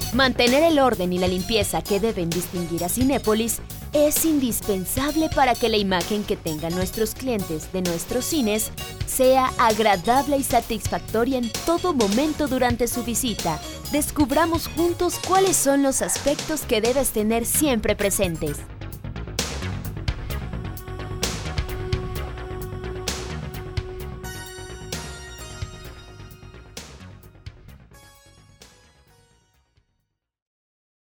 Mantener el orden y la limpieza que deben distinguir a Cinépolis es indispensable para que la imagen que tengan nuestros clientes de nuestros cines sea agradable y satisfactoria en todo momento durante su visita. Descubramos juntos cuáles son los aspectos que debes tener siempre presentes.